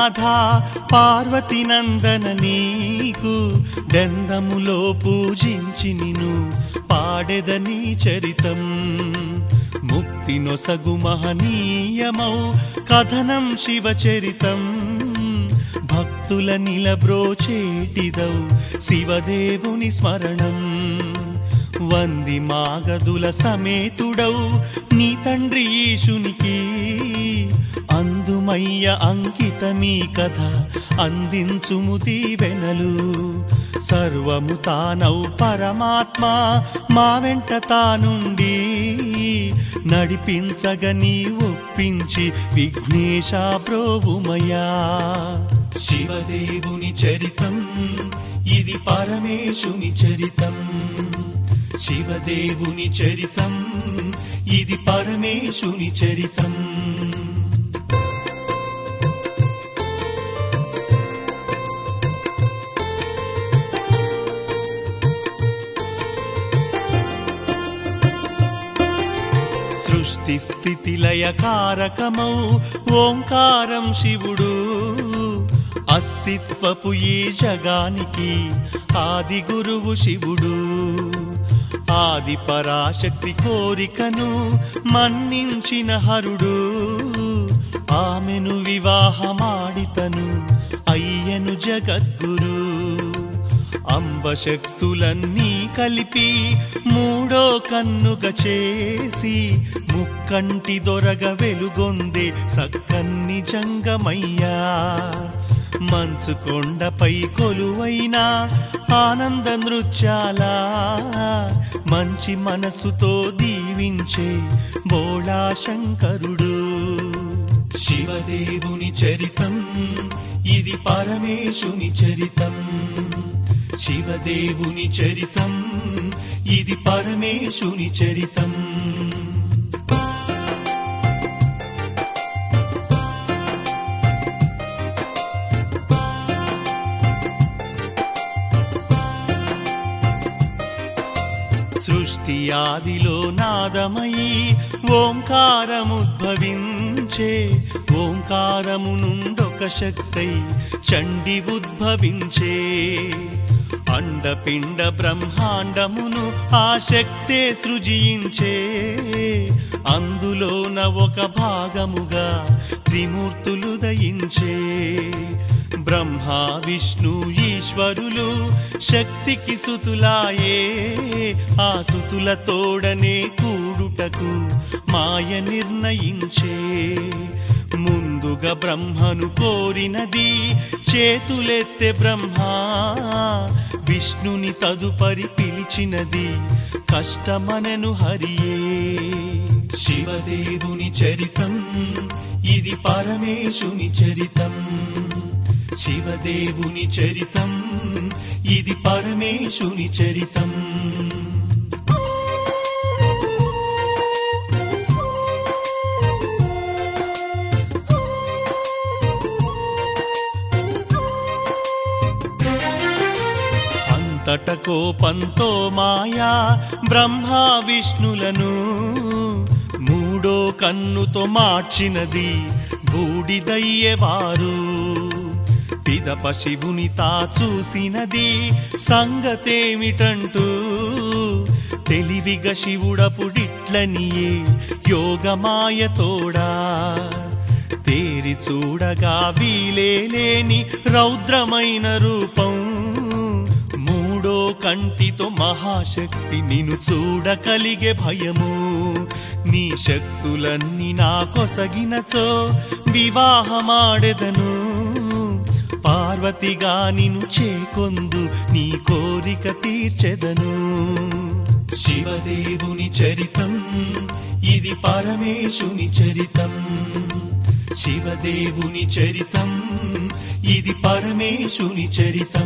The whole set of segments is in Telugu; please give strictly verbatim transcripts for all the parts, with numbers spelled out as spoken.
నాథ పార్వతి నందన నీకు దందములో పూజించి నిను పాడెదని చరితం ముక్తి నొసగు మహనీయమౌ కథనం శివచరితం భక్తుల నిలబ్రోచేటిదౌ శివదేవుని స్మరణం వంది మాగదుల సమేతుడౌ నీ తండ్రి ఈశునికి అందుమయ్య అంకితమీ కథ అందించుము దీవెనలు సర్వము తానౌ పరమాత్మ మా వెంట తానుండి నడిపించగ నీ ఒప్పించి విఘ్నేశ ప్రోవుమయా శివదేవుని చరితం ఇది పరమేశుని చరితం శివదేవుని చరితం ఇది పరమేశుని చరితం సృష్టి స్థితి లయ కారకమౌ ఓంకారం శివుడు అస్తిత్వపు ఈ జగానికి ఆది గురువు శివుడు ఆది పరాశక్తి కోరికను మన్నించిన హరుడు ఆమెను వివాహమాడితను అయ్యను జగద్గురు అంబశక్తులన్నీ కలిపి మూడో కన్నుగ చేసి ముక్కంటి దొరగ వెలుగొందే సక్కన్ని జంగమయ్యా మంచు కొండపై కొలువైన ఆనంద నృత్యాల మంచి మనసుతో దీవించే బోళా శంకరుడు శివదేవుని చరితం ఇది పరమేశుని చరితం శివదేవుని చరితం ఇది పరమేశుని చరితం సృష్టి ఆదిలో నాదమయి ఓంకారముద్భవించే ఓంకారము నుండొక శక్తై చండి ఉద్భవించే అండపిండ బ్రహ్మాండమును ఆ శక్తే సృజించే అందులోన ఒక భాగముగా త్రిమూర్తులు దయించే బ్రహ్మ విష్ణు ఈశ్వరులు శక్తికి సుతులాయే ఆ సుతుల తోడనే కూడుటకు మాయ నిర్ణయించే ముందుగా బ్రహ్మను కోరినది చేతులెత్తే బ్రహ్మ విష్ణుని తదుపరి పిలిచినది కష్టమనెను హరియే శివదేవుని చరితం ఇది పరమేశుని చరితం శివదేవుని చరితం ఇది పరమేశుని చరితం అంతట కోపంతో మాయా బ్రహ్మ విష్ణులను మూడో కన్నుతో మార్చినది బూడిదయ్యేవారు పిదప శివుని తా చూసినది సంగతేమిటంటూ తెలివిగా శివుడపుడిట్లనియే యోగమాయ తోడా తేరి చూడగా వీలేలేని రౌద్రమైన రూపం మూడో కంటితో మహాశక్తి నిన్ను చూడకలిగే భయము నీ శక్తులన్నీ నా కొసగినచో వివాహమాడెదను పార్వతిగా నిన్ను చేకొందు నీ కోరిక తీర్చెదను శివదేవుని చరితం ఇది పరమేశుని చరితం శివదేవుని చరితం ఇది పరమేశుని చరితం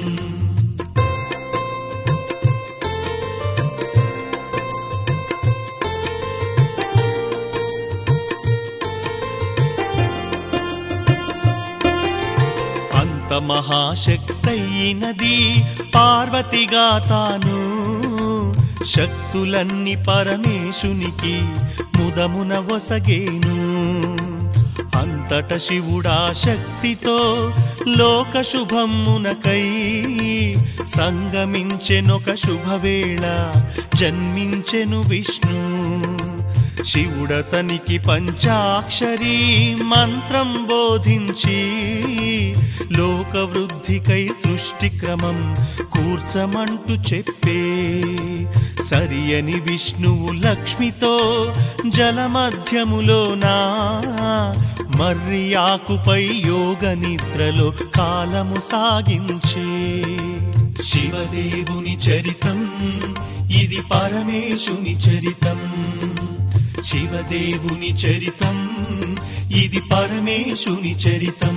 మహాశక్తైనది పార్వతిగా తాను శక్తులన్నీ పరమేశునికి ముదమున వసగేను అంత అంతట శివుడా శక్తితో లోక శుభమునకై సంగమించెనొక శుభవేళ జన్మించెను విష్ణు. శివుడతనికి పంచాక్షరీ మంత్రం బోధించి లోక వృద్ధికై సృష్టి క్రమం కూర్చమంటూ చెప్పే. సరియని విష్ణువు లక్ష్మితో జలమధ్యములోనా మర్రి ఆకుపై యోగ నిద్రలో కాలము సాగించే. శివదేవుని చరితం ఇది పరమేశుని చరితం. శివదేవుని చరితం ఇది పరమేశుని చరితం.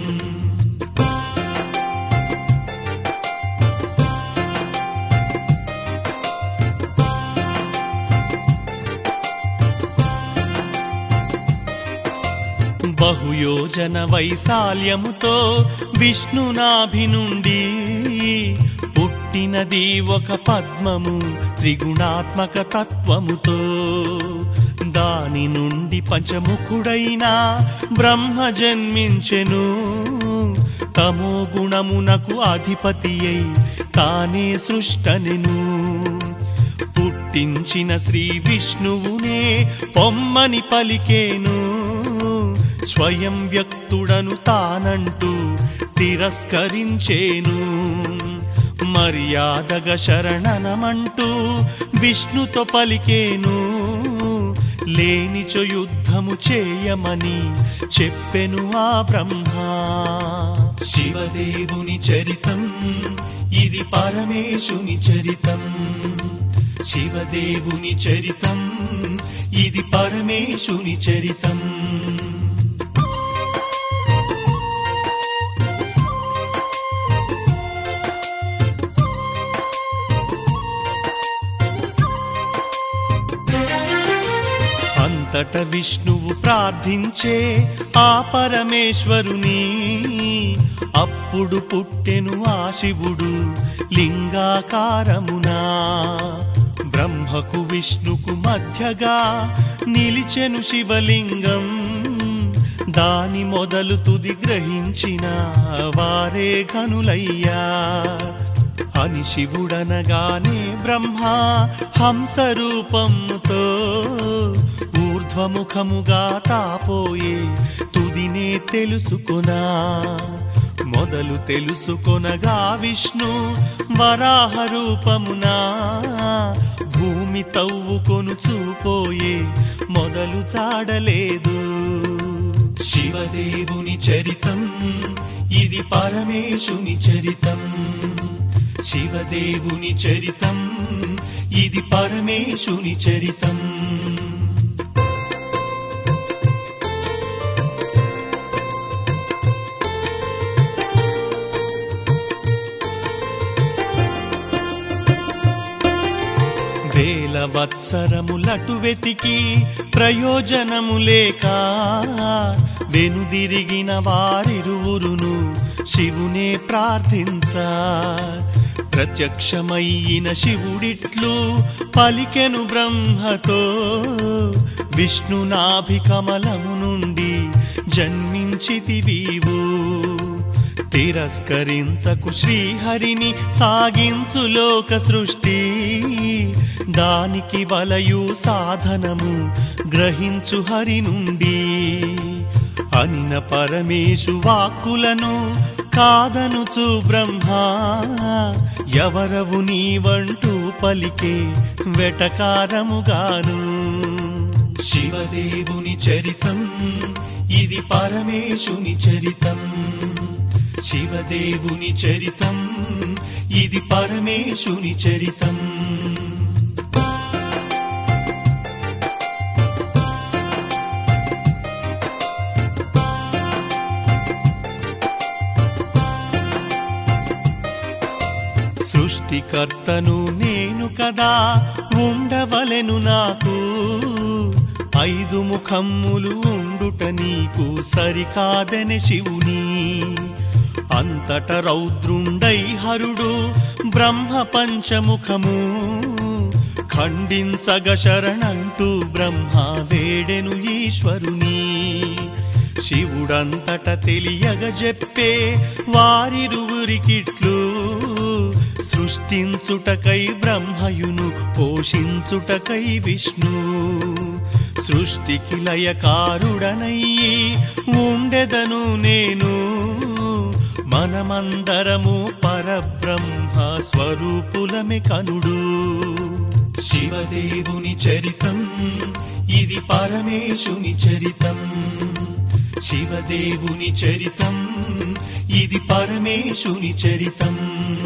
బహుయోజన వైశాల్యముతో విష్ణునాభి నుండి పుట్టినది ఒక పద్మము త్రిగుణాత్మక తత్వముతో. దాని నుండి పంచముఖుడైన బ్రహ్మ జన్మించెను. తమో గుణమునకు అధిపతి అయి తానే సృష్టనెను. పుట్టించిన శ్రీ విష్ణువునే పొమ్మని పలికేను. స్వయం వ్యక్తుడను తానంటూ తిరస్కరించేను. మర్యాదగా శరణనమంటూ విష్ణుతో పలికేను. లేనిచో యుద్ధము చేయమని చెప్పెను ఆ బ్రహ్మ. శివదేవుని చరితం ఇది పరమేశుని చరితం. శివదేవుని చరితం ఇది పరమేశుని చరితం. అంతట విష్ణువు ప్రార్థించే ఆ పరమేశ్వరుని. అప్పుడు పుట్టెను ఆ శివుడు లింగాకారమునా. బ్రహ్మకు విష్ణుకు మధ్యగా నిలిచెను శివలింగం. దాని మొదలు తుది గ్రహించిన వారే ఘనులయ్యా. అని శివుడనగానే బ్రహ్మ హంసరూపముతో ఊర్ధ్వముఖముగా తాపోయే తుదినే తెలుసుకొనా. మొదలు తెలుసుకొనగా విష్ణు వరాహ రూపమునా భూమి తవ్వుకొను చూపోయే మొదలు చాడలేదు. శివదేవుని చరితం ఇది పరమేశుని చరితం. శివదేవుని చరితం ఇది పరమేశుని చరితం. వేల వత్సరములటు వెతికి ప్రయోజనము లేక వెనుదిరిగిన వారిరువురును శివునే ప్రార్థించా. ప్రత్యక్షమయ్యిన శివుడిట్లు పలికెను బ్రహ్మతో. విష్ణునాభి కమలము నుండి జన్మించితివీవు. తిరస్కరించకు శ్రీహరిని సాగించు లోక సృష్టి. దానికి వలయు సాధనము గ్రహించు హరి నుండి. అనిన పరమేశు వాక్కులను కాదనుచు బ్రహ్మ. ఎవరవు నీవంటూ పలికే వెటకారముగాను. శివదేవుని చరితం ఇది పరమేశుని చరితం. శివదేవుని చరితం ఇది పరమేశుని చరితం. సృష్టికర్తను నేను కదా ఉండవలెను నాకు. ఐదు ముఖమ్ములు ఉండుట నీకు సరికాదెనె శివుని. అంతట రౌద్రుండై హరుడు బ్రహ్మ పంచముఖము. ఖండించగ శరణంటూ బ్రహ్మ వేడెను ఈశ్వరుని. శివుడంతట తెలియగ చెప్పే వారిరువురికిట్లు సృష్టించుటకై బ్రహ్మయును పోషించుటకై విష్ణు సృష్టికి లయకారుడనయ్యి ఉండెదను నేను మనమందరము పరబ్రహ్మ స్వరూపులమే కనుడు శివదేవుని చరితం ఇది పరమేశుని చరితం శివదేవుని చరితం ఇది పరమేశుని చరితం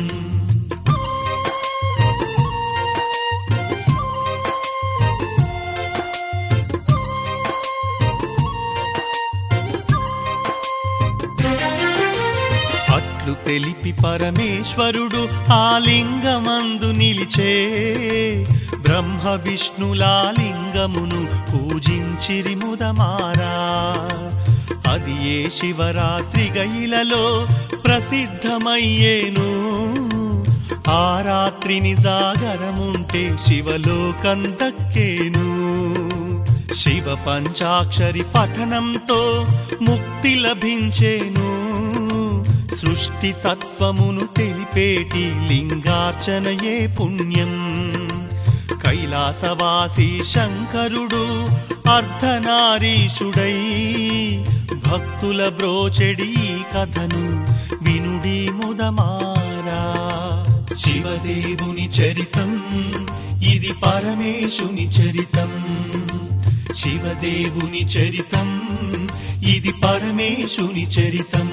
అట్లు తెలిపి పరమేశ్వరుడు ఆ లింగమందు నిలిచే బ్రహ్మ విష్ణులా లింగమును పూజించిరి ముదమారా అది ఏ శివరాత్రి గయిలలో ప్రసిద్ధమయ్యేను ఆ రాత్రిని జాగరముంటే శివలోకం దక్కేను శివ పంచాక్షరి పఠనంతో ముక్తి లభించేను సృష్టి తత్వమును తెలిపేటి లింగార్చనయే పుణ్యం కైలాసవాసి శంకరుడు అర్ధనారీషుడై భక్తుల బ్రోచెడి కథను వినుడి ముదమారా శివదేవుని చరితం ఇది పరమేశుని చరితం శివదేవుని చరితం ఇది పరమేశుని చరితం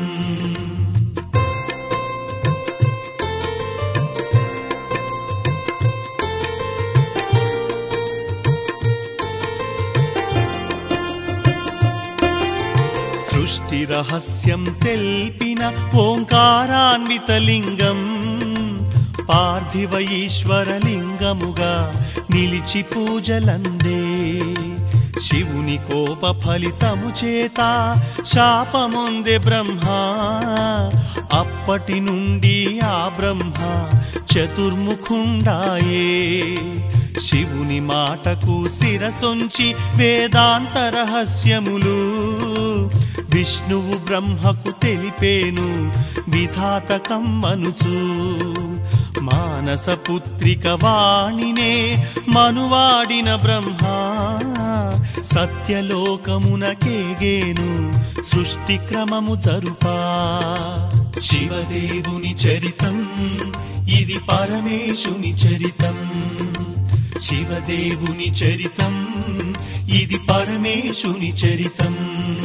సృష్టి రహస్యం తెల్పిన ఓంకారాన్వితలింగం పార్థివ ఈశ్వరలింగముగా నిలిచి పూజలందే శివుని కోప ఫలితము చేత శాపముందే బ్రహ్మ అప్పటి నుండి ఆ బ్రహ్మ చతుర్ముఖుండాయే శివుని మాటకు శిరసొంచి వేదాంత రహస్యములు విష్ణువు బ్రహ్మకు తెలిపేను విధాతకం మనుచు మానస పుత్రిక వాణినే మనువాడిన బ్రహ్మ సత్యలోకమునకేగేను సృష్టి క్రమము జరుపా శివదేవుని చరితం ఇది పరమేశుని చరితం శివదేవుని చరితం ఇది పరమేశుని చరితం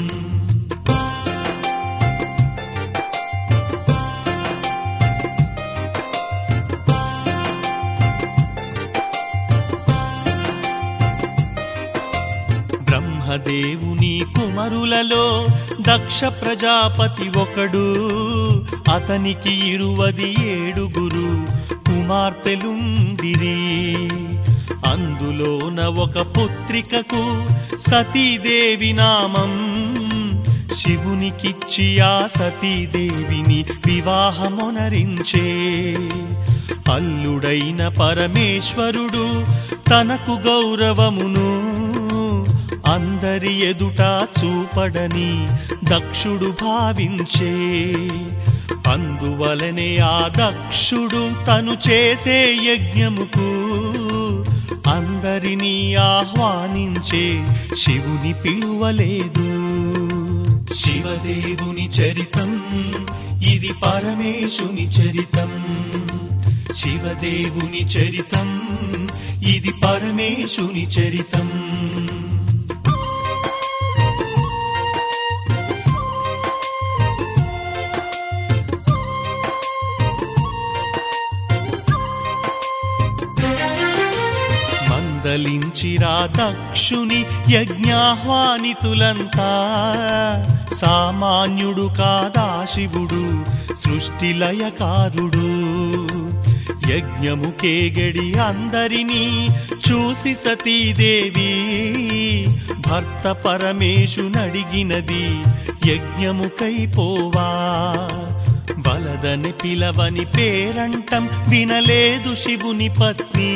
బ్రహ్మదేవుని కుమరులలో దక్ష ప్రజాపతి ఒకడు అతనికి ఇరువది ఏడుగురు కుమార్తెలుండిరి అందులోన ఒక పుత్రికకు సతీదేవి నామం శివునికిచ్చి ఆ సతీదేవిని వివాహమునరించే అల్లుడైన పరమేశ్వరుడు తనకు గౌరవమును అందరి ఎదుట చూపడని దక్షుడు భావించే అందువలనే ఆ దక్షుడు తను చేసే యజ్ఞముకు అందరినీ ఆహ్వానించే శివుని పిలువలేదు శివదేవుని చరితం ఇది పరమేశుని చరితం శివదేవుని చరితం ఇది పరమేశుని చరితం మందలించిరా దక్షుని యజ్ఞాహ్వానితులంతా సామాన్యుడు కాదా శివుడు సృష్టిలయకారుడు యజ్ఞముకేగడి అందరినీ చూసి సతీదేవి భర్త పరమేశునడిగినది యజ్ఞముకై పోవా వలదని పిలవని పేరంటం వినలేదు శివుని పత్ని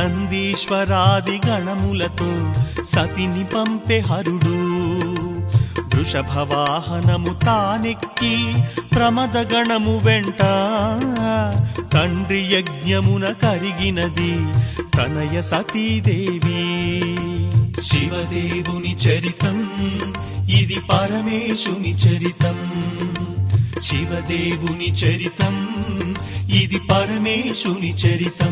నందీశ్వరాది గణములతో సతిని పంపె హరుడు వృషభవాహనము తానెక్కి ప్రమదగణము వెంట తండ్రి యజ్ఞమున కరిగినది తనయ సతీదేవి. శివదేవుని చరితం ఇది పరమేశుని చరితం. శివదేవుని చరితం ఇది పరమేశుని చరితం.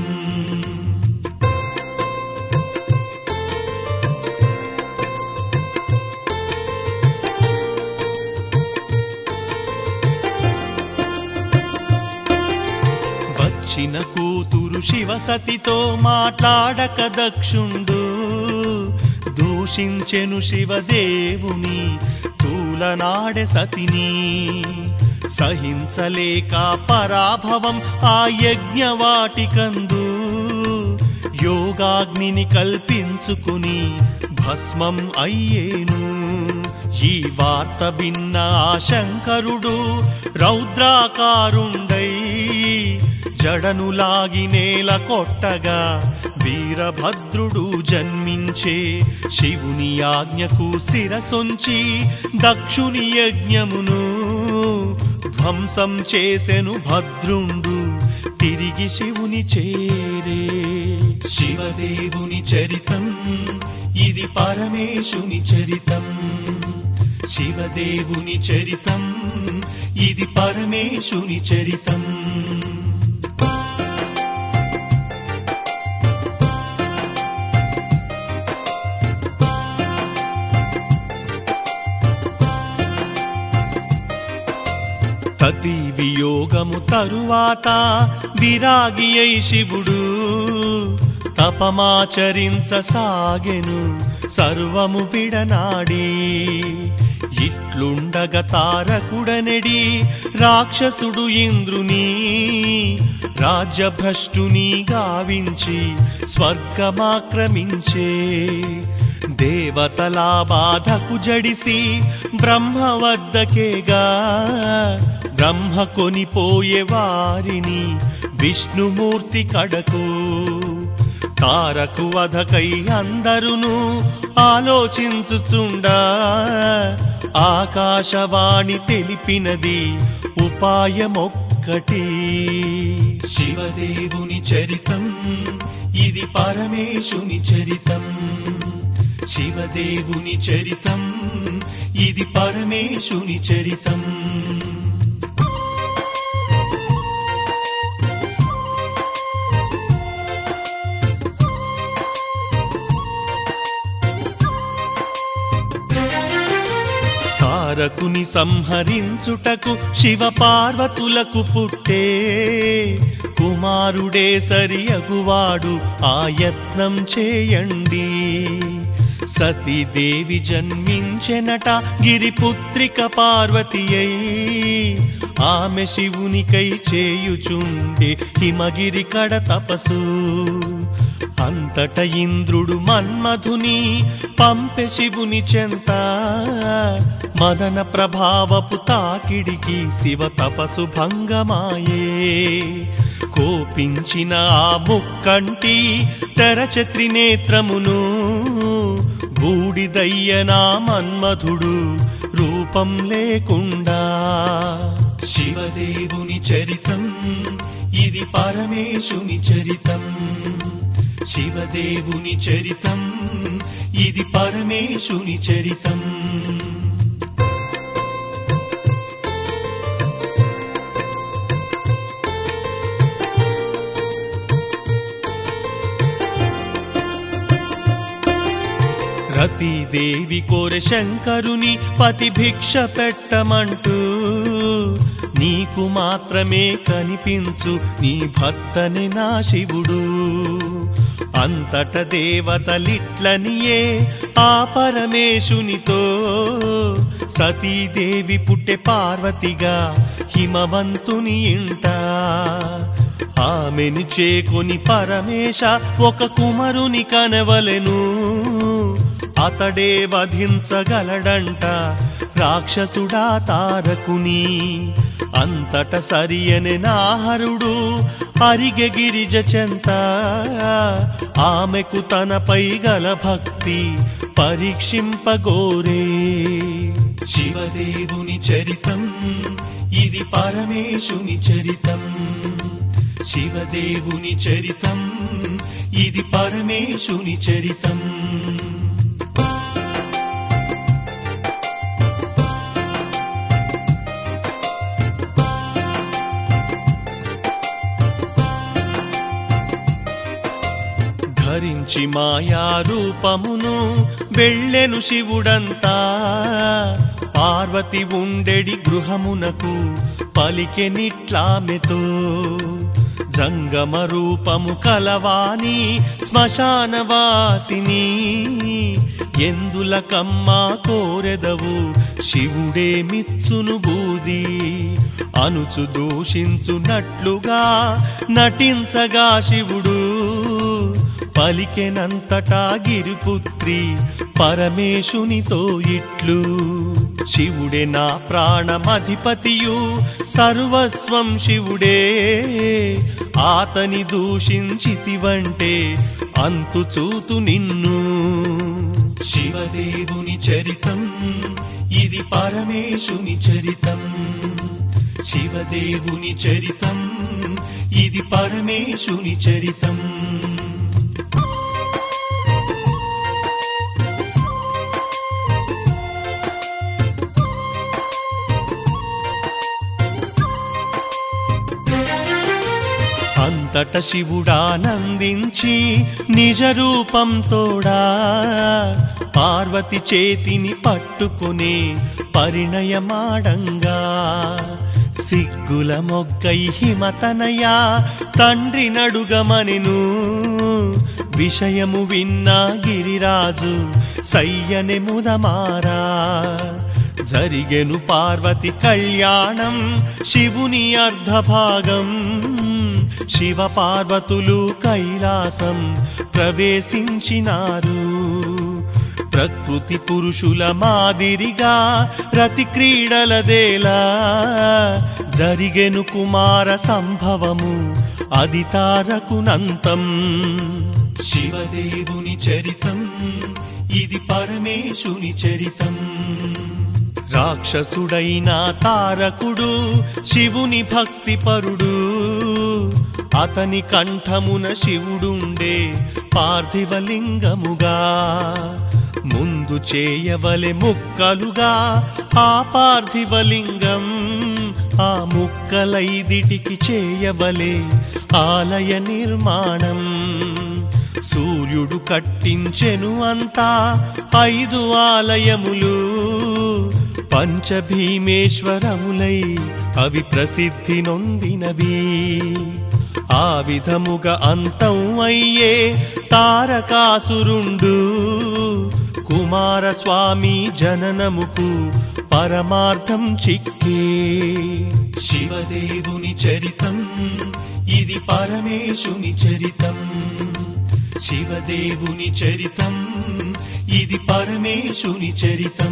వచ్చిన కూతురు శివసతితో మాట్లాడక దక్షుండు దూషించెను శివదేవుని తూలనాడె సతిని. సహించలేక పరాభవం ఆ యజ్ఞవాటికందు యోగాగ్నిని కల్పించుకుని భస్మం అయ్యేను. ఈ వార్త విన్న ఆ శంకరుడు రౌద్రాకారుండై జడను లాగి నేల కొట్టగా వీరభద్రుడు జన్మించే. శివుని ఆజ్ఞకు శిరసొంచి దక్షుని యజ్ఞమును ధ్వంసం చేసెను భద్రుండు తిరిగి శివుని చేరే. శివదేవుని చరితం ఇది పరమేశుని చరితం. శివదేవుని చరితం ఇది పరమేశుని చరితం. సతీ వియోగము తరువాత విరాగి అయి శివుడు తపమాచరించసాగెను సర్వము విడనాడి. ఇట్లుండగ తారకుడనెడి రాక్షసుడు ఇంద్రుని రాజ్యభ్రష్టుని గావించి స్వర్గమాక్రమించే. దేవతల బాధకు జడిసి బ్రహ్మ వద్దకేగా బ్రహ్మ కొనిపోయే వారిని విష్ణుమూర్తి కడకు. తారకు వధకై అందరును ఆలోచించుచుండా ఆకాశవాణి తెలిపినది ఉపాయమొక్కటి. శివదేవుని చరితం ఇది పరమేశుని చరితం. శివదేవుని చరితం ఇది పరమేశుని చరితం. తారకుని సంహరించుటకు శివ పార్వతులకు పుట్టే కుమారుడే సరి అగువాడు ఆ యత్నం చేయండి. సతీదేవి జన్మించెనట గిరిపుత్రిక పార్వతి అయి ఆమె శివునికై చేయుచుండే హిమగిరి కడ తపసు. అంతట ఇంద్రుడు మన్మధుని పంపె శివుని చెంత మదన ప్రభావపు తాకిడికి శివ తపసు భంగమాయే. కోపించిన ఆ ముక్కంటి తెరచె త్రినేత్రమును బూడిదయ్యనా మన్మధుడు రూపం లేకుండా. శివదేవుని చరితం ఇది పరమేశుని చరితం. శివదేవుని చరితం ఇది పరమేశుని చరితం. రతీదేవి కోరె శంకరుని పతి భిక్ష పెట్టమంటూ నీకు మాత్రమే కనిపించు నీ భర్తని నా శివుడు. అంతట దేవతలిట్లనియే ఆ పరమేశునితో సతీదేవి పుట్టె పార్వతిగా హిమవంతుని ఇంట. ఆమెను చేకొని పరమేశ ఒక కుమరుని కనవలెను. అతడే వధించగలడంట రాక్షసుడా తారకుని. అంతట సరియనే నాహరుడు అరిగె గిరిజ చెంత. ఆమెకు తనపై గల భక్తి పరీక్షింపగోరే. శివదేవుని చరితం ఇది పరమేశుని చరితం శివదేవుని చరితం ఇది పరమేశుని చరితం ధరించి మాయా రూపమును వెళ్ళెను శివుడంతా పార్వతి ఉండెడి గృహమునకు పలికెనిట్లామెతో జంగమ రూపము కలవాని శ్మశానవాసిని ఎందులకమ్మా కోరెదవు శివుడే మిచ్చును బూది అనుచు దూషించునట్లుగా నటించగా శివుడు పలికెనంతటా గిరిపుత్రి పరమేశునితో ఇట్లు శివుడే నా ప్రాణమధిపతియు సర్వస్వం శివుడే ఆతని దూషించితివంటే అంతు చూతు నిన్ను శివదేవుని చరితం ఇది పరమేశుని చరితం శివదేవుని చరితం ఇది పరమేశుని చరితం అంతట శివుడానందించి నిజ రూపం తోడా పార్వతి చేతిని పట్టుకుని పరిణయమాడంగా సిగ్గుల మొగ్గై హిమతనయా తండ్రి నడుగమనెను విషయము విన్నా గిరిరాజు సయ్యనె ముదమారా జరిగెను పార్వతి కళ్యాణం శివుని అర్ధభాగం శివ పార్వతులు కైలాసం ప్రవేశించినారు ప్రకృతి పురుషుల మాదిరిగా రతి క్రీడలదేలా జరిగెను కుమార సంభవము అది తారకునంతం శివదేవుని చరితం ఇది పరమేశుని చరితం రాక్షసుడైన తారకుడు శివుని భక్తి పరుడు అతని కంఠమున శివుడుండే పార్థివలింగముగా ముందు చేయవలె ముక్కలుగా ఆ పార్థివలింగం ఆ ముక్కలైదిటికి చేయవలె ఆలయ నిర్మాణం సూర్యుడు కట్టించెను అంతా ఐదు ఆలయములు పంచభీమేశ్వరములై అవి ప్రసిద్ధి నొందినవి ఆ విధముగా అంతం అయ్యే తారకాసురుండు కుమారస్వామి జననముకు పరమార్థం చిక్కే శివదేవుని చరితం ఇది పరమేశుని చరితం శివదేవుని చరితం ఇది పరమేశుని చరితం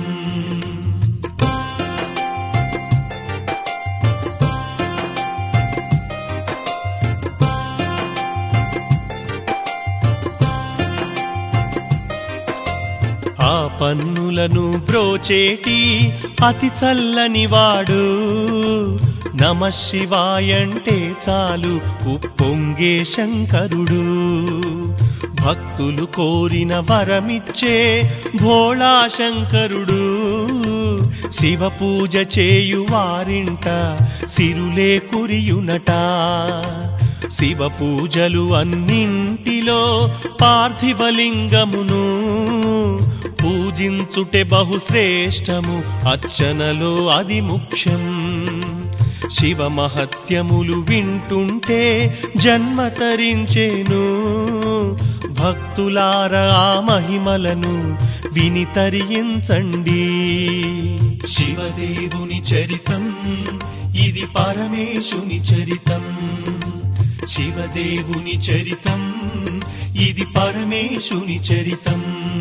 ఆ పన్నులను బ్రోచేటి అతి చల్లని వాడు నమః శివాయంటే చాలు ఉప్పొంగే శంకరుడు భక్తులు కోరిన వరమిచ్చే భోళా శంకరుడు శివ పూజ చేయు వారింట సిరులే కురియునట శివ పూజలు అన్నింటిలో పార్థివలింగమును పూజించుటే బహుశ్రేష్టము అర్చనలో అది ముఖ్యం శివ మహత్యములు వింటుంటే జన్మ తరించేను భక్తులారా ఆ మహిమలను విని తరించండి శివదేవుని చరితం ఇది పరమేశుని చరితం శివదేవుని చరితం ఇది పరమేశుని చరితం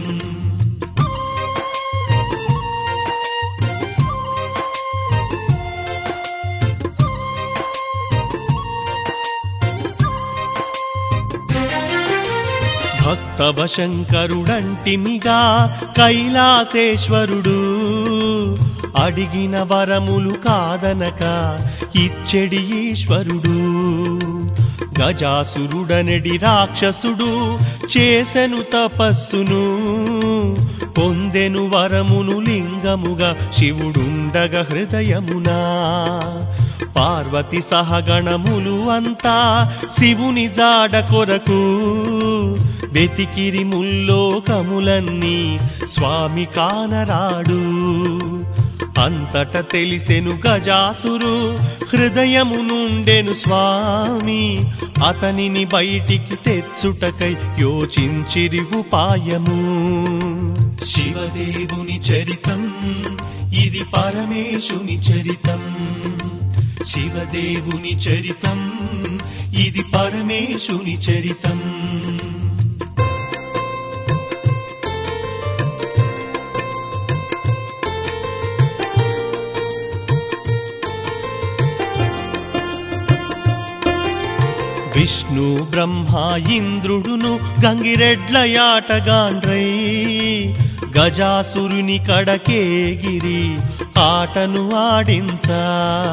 భక్తవ శంకరుడంటిమిగా కైలాసేశ్వరుడు అడిగిన వరములు కాదనక ఇచ్చెడి ఈశ్వరుడు. గజాసురుడనెడి రాక్షసుడు చేసెను తపస్సును, పొందెను వరమును లింగముగా శివుడుండగ హృదయమునా. పార్వతి సహగణములు అంతా శివుని జాడ కొరకు వెతికిరి ముల్లోకములన్నీ స్వామి కానరాడు. అంతట తెలిసెను గజాసురు హృదయము నుండెను స్వామి, అతనిని బయటికి తెచ్చుటకై యోచించిరి ఉపాయము. శివదేవుని చరితం ఇది పరమేశుని చరితం, శివదేవుని చరితం ఇది పరమేశుని చరితం. విష్ణు బ్రహ్మ ఇంద్రుడును గంగిరెడ్లయాటగాండ్రై గజాసురుని కడకేగిరి ఆటను ఆడించా.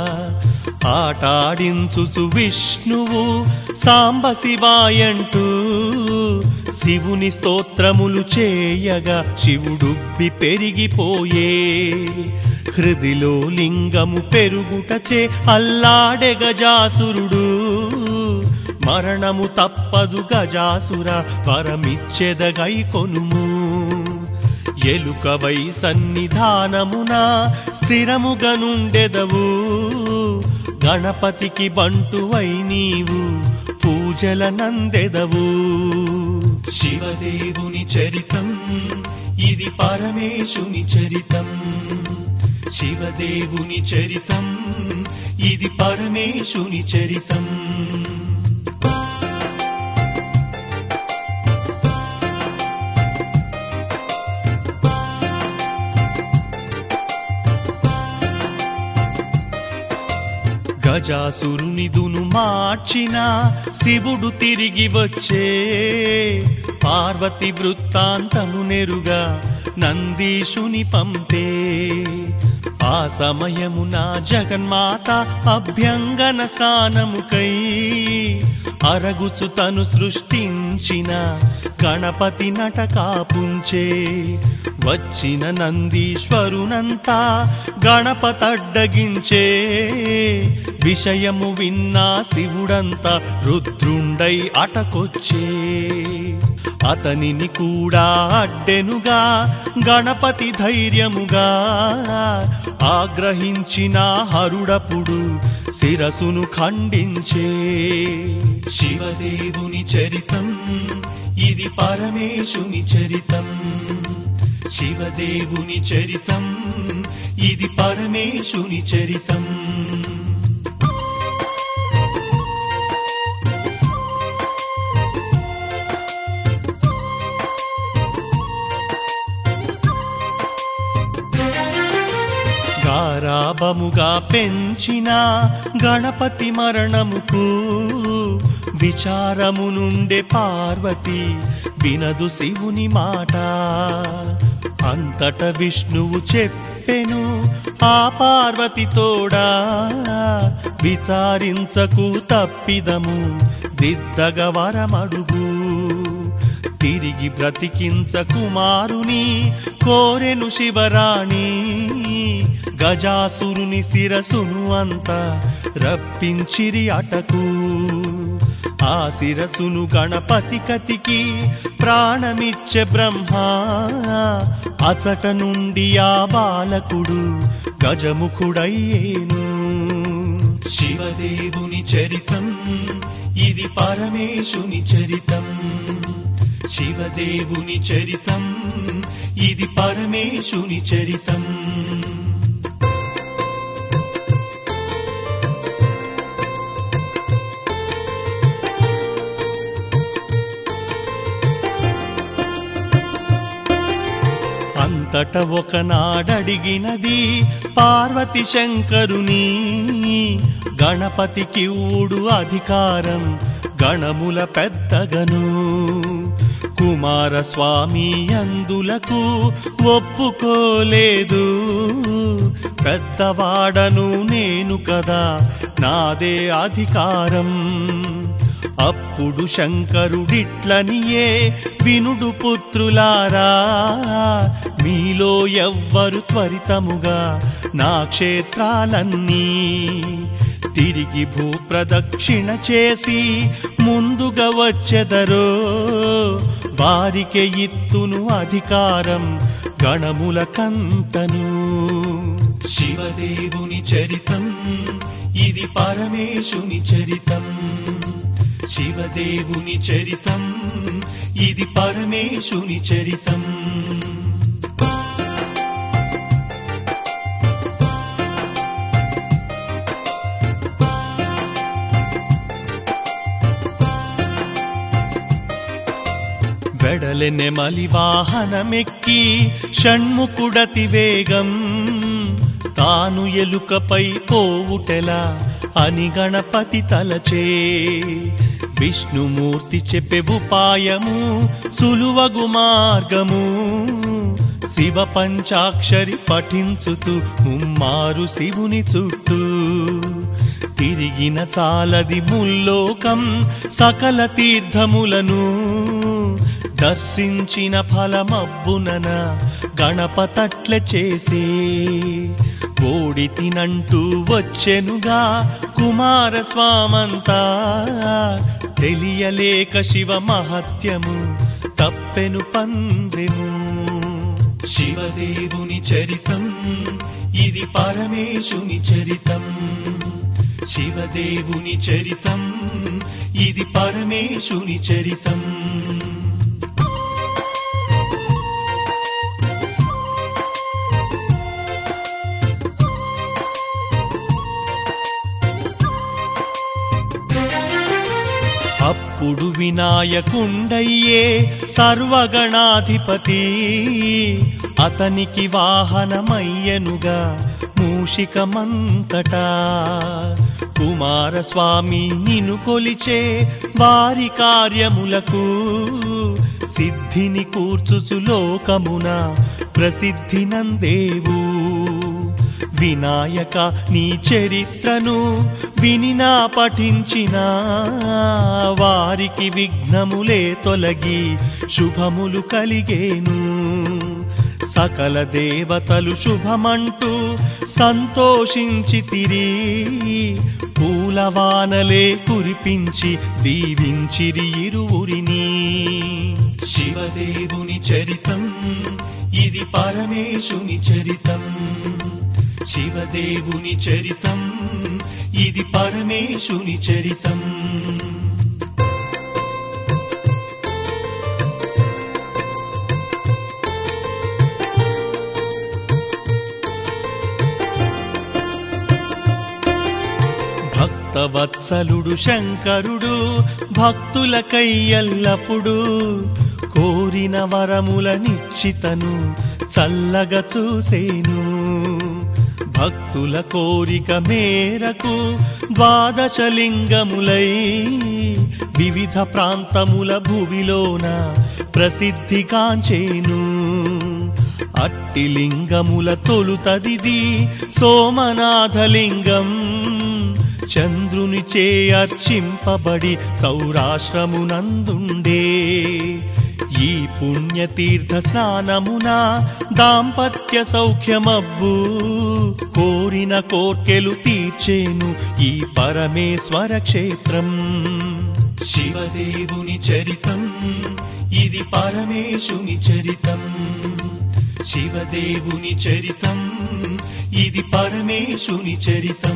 ఆటాడించుచు విష్ణువు సాంబ శివాయంటూ శివుని స్తోత్రములు చేయగా శివుడుబ్బి పెరిగిపోయే. హృదిలో లింగము పెరుగుటచే అల్లాడె గజాసురుడు. మరణము తప్పదు గజాసుర వరమిచ్చెదగై కొనుము. ఎలుకవై సన్నిధానమున స్థిరముగా నుండెదవు. గణపతికి బంటువై నీవు పూజల నందెదవు. శివదేవుని చరితం ఇది పరమేశుని చరితం, శివదేవుని చరితం ఇది పరమేశుని చరితం. గజాసురుని దును మార్చిన శివుడు తిరిగి వచ్చే. పార్వతి వృత్తాంతము నెరుగా నందీశుని పంపే. ఆ సమయమున జగన్మాత అభ్యంగన స్నానముకై అరగుచు తను సృష్టించిన గణపతి నటకాపుంచే. వచ్చిన నందీశ్వరునంతా గణపతడ్డగించే. విషయము విన్నా శివుడంతా రుద్రుండై అటకొచ్చే. అతనిని కూడా అడ్డెనుగా గణపతి ధైర్యముగా. ఆగ్రహించిన హరుడపుడు శిరసును ఖండించే. శివదేవుని చరితం ఇది పరమేశుని చరితం, శివదేవుని చరితం ఇది పరమేశుని చరితం. గారాబముగా పెంచిన గణపతి మరణముకు విచారము నుండే పార్వతి వినదు శివుని మాట. అంతట విష్ణువు చెప్పెను ఆ పార్వతి తోడా. విచారించకు తప్పిదము దిద్దగ వరమడుగు. తిరిగి బ్రతికించ కుమారుని కోరెను శివరాణి. గజాసురుని శిరసును అంతా రప్పించిరి అటకు. ఆ శిరసును గణపతి కతికి ప్రాణమిచ్చే బ్రహ్మ. అచట నుండి ఆ బాలకుడు గజముఖుడయ్యేను. శివదేవుని చరితం ఇది పరమేశుని చరితం, శివదేవుని చరితం ఇది పరమేశుని చరితం. అంతట ఒకనాడడిగినది పార్వతి శంకరుని. గణపతికి ఊడు అధికారం గణముల పెద్దగను. కుమారస్వామి అందులకు ఒప్పుకోలేదు. పెద్దవాడను నేను కదా, నాదే అధికారం. అప్పుడు శంకరుడిట్లనియే, వినుడు పుత్రులారా, మీలో ఎవ్వరు త్వరితముగా నా క్షేత్రాలన్నీ తిరిగి భూప్రదక్షిణ చేసి ముందుగా వచ్చెదరో, వారికే ఇత్తును అధికారం గణముల కంతను. శివదేవుని చరితం ఇది పరమేశుని చరితం. శివదేవుని చరితం ఇది పరమేశుని చరితం. వెడలెనె మలి వాహనమెక్కి షణ్ముఖుడతి వేగం, తాను ఎలుకపై పోవుటెలా అని గణపతి తలచే. విష్ణుమూర్తి చెప్పే ఉపాయము సులువగు మార్గము, శివ పంచాక్షరి పఠించుతూ ముమ్మారు శివుని చుట్టూ తిరిగిన చాలది ముల్లోకం సకల తీర్థములను. దర్శించిన ఫలమబ్బునన గణపతట్ల చేసే, ఓడితినంటూ వచ్చెనుగా కుమారస్వామంతా. తెలియలేక శివ మహత్యము తప్పెను పందెము. శివదేవుని చరితం ఇది పరమేశుని చరితం. శివదేవుని చరితం ఇది పరమేశుని చరితం. అప్పుడు వినాయకుండయ్యే సర్వగణాధిపతి, అతనికి వాహనమయ్యనుగా మూషికమంతటా. కుమారస్వామి నిన్ను కొలిచే వారి కార్యములకు, సిద్ధిని కూర్చుసు లోకమున ప్రసిద్ధి నందేవు. వినాయక నీ చరిత్రను వినినా పఠించినా, వారికి విఘ్నములే తొలగి శుభములు కలిగేను. సకల దేవతలు శుభమంటూ సంతోషించితిరి, పూలవానలే కురిపించి దీవించిరి ఇరువురిని. శివదేవుని చరితం ఇది పరమేశుని చరితం. శివదేవుని చరితం ఇది పరమేశుని చరితం. భక్తవత్సలుడు శంకరుడు భక్తులకై ఎల్లప్పుడు కోరిన వరముల నిశ్చితను చల్లగా చూసేను. భక్తుల కోరిక మేరకు ద్వాదశలింగములై వివిధ ప్రాంతముల భువిలోన ప్రసిద్ధిగాంచేను. అట్టి లింగముల తొలుతదిది సోమనాథలింగం, చంద్రుని చే అర్చింపబడి సౌరాష్ట్రమునందుండే. ఈ పుణ్యతీర్థ స్నానమున దాంపత్య సౌఖ్యమబ్బు, కోరిన కోర్కెలు తీర్చేను ఈ పరమేశ్వర క్షేత్రం. శివదేవుని చరితం ఇది పరమేశుని చరితం. శివదేవుని చరితం ఇది పరమేశుని చరితం.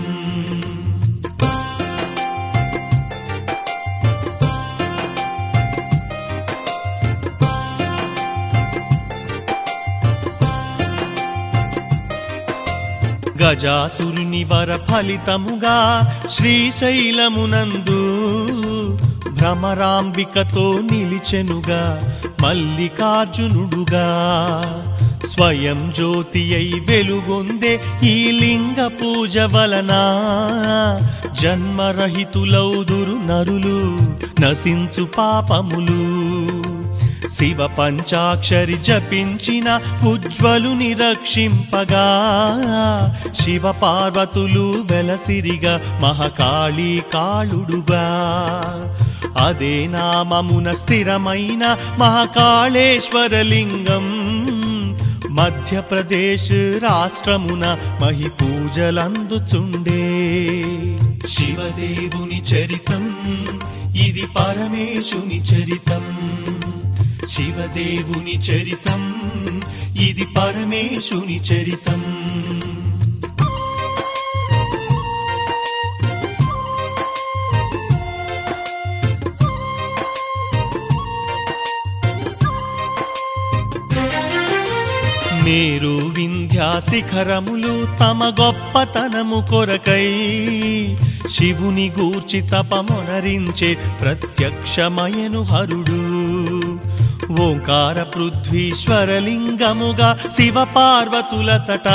గజాసురుని వర ఫలితముగా శ్రీశైలమునందు భ్రమరాంబికతో నిలిచెనుగా మల్లికార్జునుడుగా. స్వయం జ్యోతి అయి వెలుగొందే ఈ లింగ పూజ వలన, జన్మరహితులౌదురు నరులు నశించు పాపములు. శివ పంచాక్షరి జపించిన ఉజ్వలుని రక్షింపగా శివ పార్వతులు వెలసిరిగా మహాకాళీ కాళుడుగా అదే నామమున స్థిరమైన మహాకాళేశ్వరలింగం మధ్యప్రదేశ్ రాష్ట్రమున మహి పూజలందుచుండే శివదేవుని చరితం ఇది పరమేశుని చరితం శివదేవుని చరితం ఇది పరమేశుని చరితం మేరు వింధ్యా శిఖరములు తమ గొప్పతనము కొరకై శివుని గూర్చి తపమొనరించే ప్రత్యక్షమయను హరుడు ఓంకార పృథ్వీశ్వరలింగముగా శివ పార్వతుల చట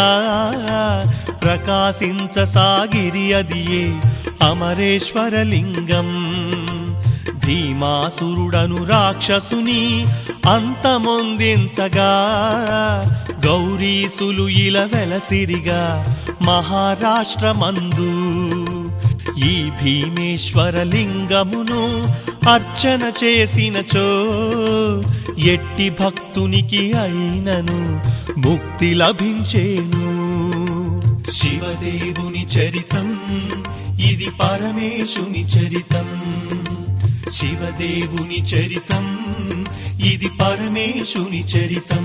ప్రకాశించసాగిరి అదియే అమరేశ్వరలింగం భీమాసురుడను రాక్షసుని అంతమొందించగా గౌరీసులు ఇల వెలసిరిగా మహారాష్ట్రమందు ఈ భీమేశ్వర లింగమును అర్చన చేసినచో ఎట్టి భక్తునికి అయినను ముక్తి లభించేను శివదేవుని చరితం ఇది పరమేశుని చరితం శివదేవుని చరితం ఇది పరమేశుని చరితం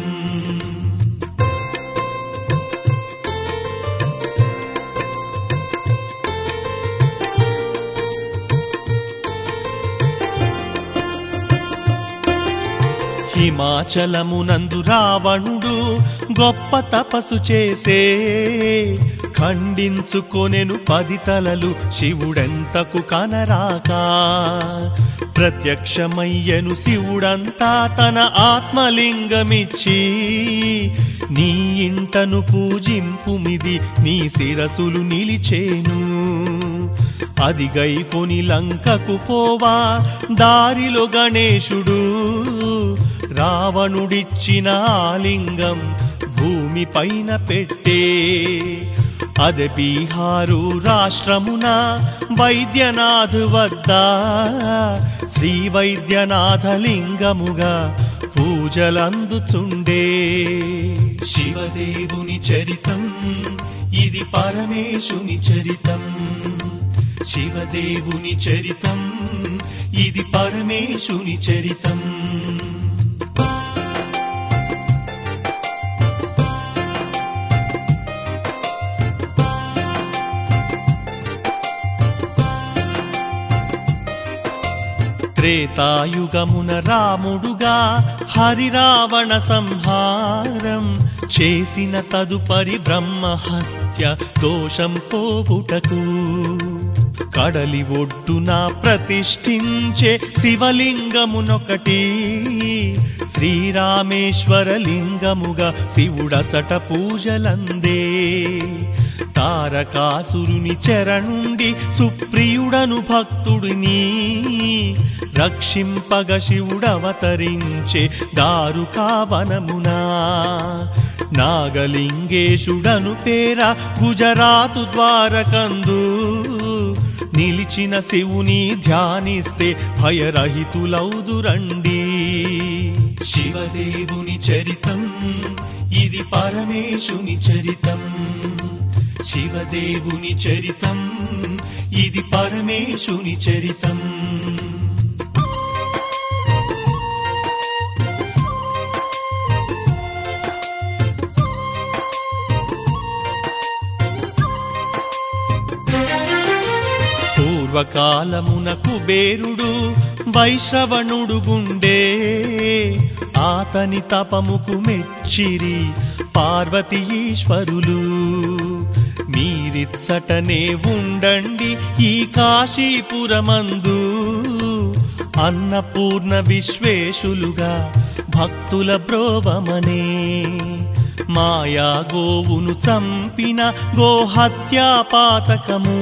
హిమాచలమునందు రావణుడు గొప్ప తపస్సు చేసే ఖండించుకొనెను పది తలలు శివుడెంతకు కనరాక ప్రత్యక్షమయ్యను శివుడంతా తన ఆత్మలింగమిచ్చి నీ ఇంటను పూజింపుమిది నీ శిరసులు నిలిచేను అది గైకొని లంకకు పోవా దారిలో గణేశుడు రావణుడిచ్చిన ఆలింగం భూమి పైన పెట్టే అదే బీహారు రాష్ట్రమున వైద్యనాథ్ వద్ద శ్రీ వైద్యనాథ లింగముగా పూజలందుచుండే శివదేవుని చరితం ఇది పరమేశుని చరితం శివదేవుని చరితం ఇది పరమేశుని చరితం త్రేతాయుగమున రాముడుగా హరిరావణ సంహారం చేసిన తదుపరి బ్రహ్మహత్య దోషం పోవుటకు కడలి ఒడ్డున ప్రతిష్ఠించే శివలింగమునొకటి శ్రీరామేశ్వర లింగముగా శివుడచట పూజలందే తారకాసురుని చెరనుండి సుప్రియుడను భక్తుడిని రక్షింపగ శివుడవతరించే దారుకావనమునా నాగలింగేశుడను పేర గుజరాతు ద్వారకందు నిలిచిన శివుని ధ్యానిస్తే భయరహితులౌదురండి శివదేవుని చరితం ఇది పరమేశుని చరితం శివదేవుని చరితం ఇది పరమేశుని చరితం పూర్వకాలమున కుబేరుడు వైశ్రవణుడు గుండే ఆతని తపముకు మెచ్చిరి పార్వతీ ఈశ్వరులు మీరిచ్చటనే ఉండండి ఈ కాశీపురమందు అన్నపూర్ణ విశ్వేశులుగా భక్తుల బ్రోవమనే మాయా గోవును చంపిన గోహత్యా పాతకము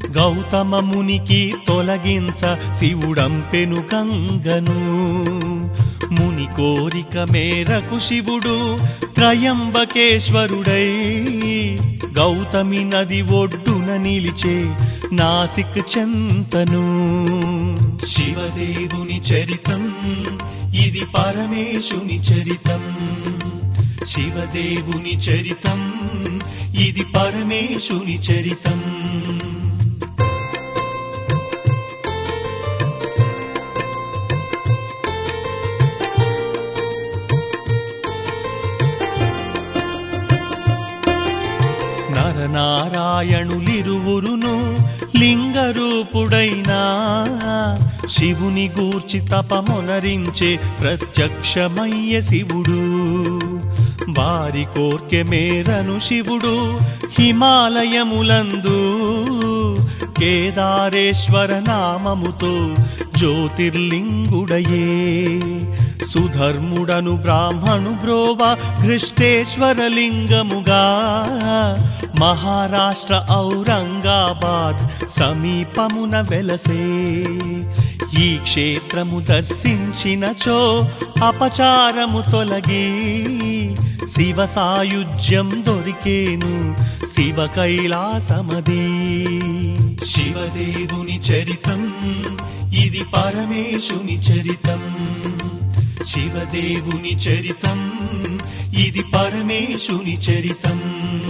గౌతమ మునికి తొలగించ శివుడంపెను గంగను ముని కోరిక మేరకు శివుడు త్రయంబకేశ్వరుడై గౌతమి నది ఒడ్డున నిలిచే నాసిక్ చెంతను. శివదేవుని చరితం ఇది పరమేశుని చరితం. శివదేవుని చరితం ఇది పరమేశుని చరితం. నరనారాయణులిరువురును లింగరూపుడైనా శివుని గూర్చి తపమొనరించే ప్రత్యక్షమయ్య శివుడు. వారి కోర్కె మేరను శివుడు హిమాలయములందు కేదారేశ్వర నామముతో జ్యోతిర్లింగుడయే. సుధర్ముడను బ్రాహ్మణు బ్రోవ ఘృష్టేశ్వర లింగముగా మహారాష్ట్ర ఔరంగాబాద్ సమీపమున వెలసే. ఈ క్షేత్రము దర్శించినచో అపచారము తొలగి శివ సాయుజ్యం దొరికేను శివ కైలాసమది. శివదేవుని చరితం ఇది పరమేశుని చరితం. శివదేవుని చరితం ఇది పరమేశుని చరితం.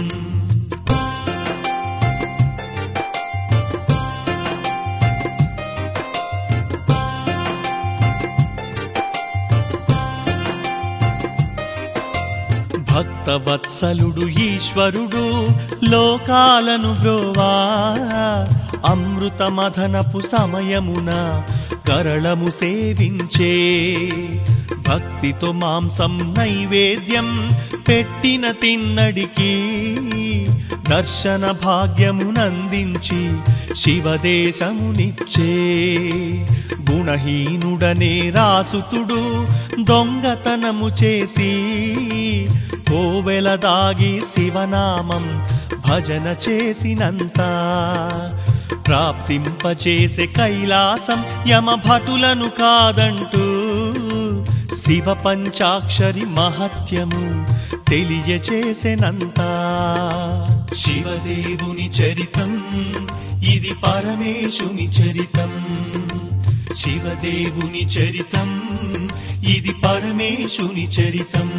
భక్తవత్సలుడు ఈశ్వరుడు లోకాలను బ్రోవా అమృత మథనపు సమయమున గరళము సేవించే. భక్తితో మాంసం నైవేద్యం పెట్టిన తిన్నడికి దర్శన భాగ్యమునందించి శివదేశమునిచ్చే. గుణహీనుడనే రాసుతుడు దొంగతనము చేసి కోవెల దాగి శివనామం భజన చేసినంత ప్రాప్తింపచేసే కైలాసం యమభటులను కాదంటూ శివ పంచాక్షరి మహత్యము తెలియచేసెనంత. శివదేవుని చరితం ఇది పరమేశుని చరితం. శివదేవుని చరితం ఇది పరమేశుని చరితం.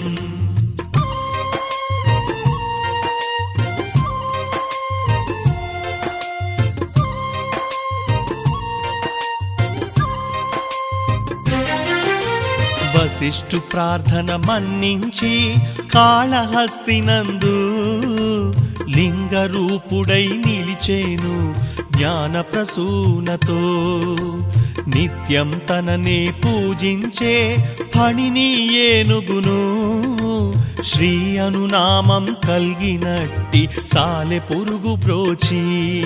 వశిష్ఠు ప్రార్థన మన్నించి కాళహస్తినందు లింగరూపుడై నిలిచేను జ్ఞాన ప్రసూనతో. నిత్యం తననే పూజించే ఫణిని ఏనుగును శ్రీ అనునామం కల్గినట్టి సాలె పురుగు బ్రోచి.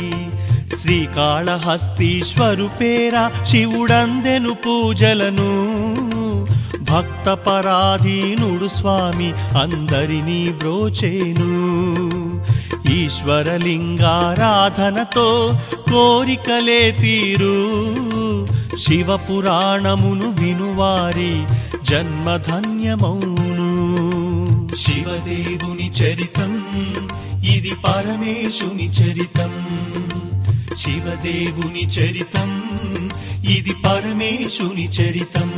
శ్రీకాళహస్తీశ్వరు పేర శివుడందెను పూజలను భక్త పరాధీనుడు స్వామి అందరినీ బ్రోచేను. ఈశ్వరలింగారాధనతో కోరికలే తీరు శివ పురాణమును వినువారి జన్మధన్యమౌను. శివదేవుని చరితం ఇది పరమేశుని చరితం. శివదేవుని చరితం ఇది పరమేశుని చరితం.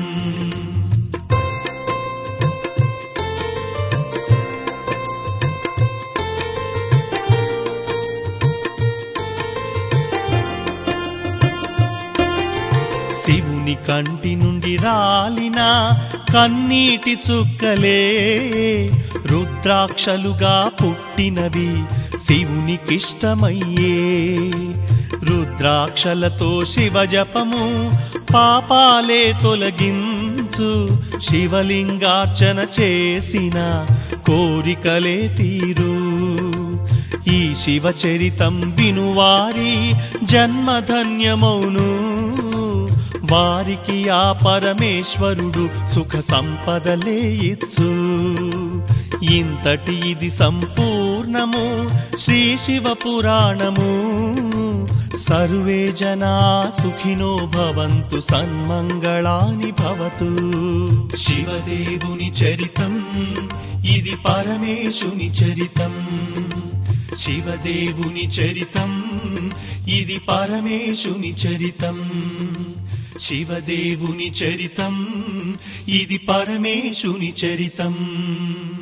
శివుని కంటి నుండి రాలిన కన్నీటి చుక్కలే రుద్రాక్షలుగా పుట్టినవి శివునికిష్టమయ్యే. రుద్రాక్షలతో శివ జపము పాపాలే తొలగించు. శివలింగార్చన చేసిన కోరికలే తీరు. ఈ శివ చరితం వినువారి జన్మధన్యమౌను. వారికి ఆ పరమేశ్వరుడు సుఖ సంపదలే ఇచ్చు. ఇంతటి ఇది సంపూర్ణము శ్రీ శివ పురాణము. సర్వే జనా సుఖినో భవంతు సన్మంగళాని భవతు. శివదేవుని చరితం ఇది పరమేశుని చరితం. శివదేవుని చరితం ఇది పరమేశుని చరితం. శివదేవుని చరితం ఇది పరమేశుని చరితం.